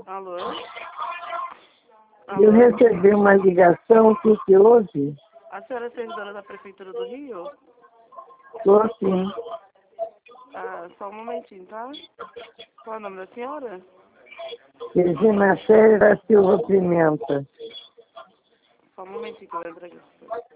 Alô? Eu recebi uma ligação, o que houve? A senhora é servidora da Prefeitura do Rio? Estou sim. Ah, só um momentinho, tá? Qual é o nome da senhora? Regina Célia da Silva Pimenta. Só um momentinho que eu vou entrar aqui.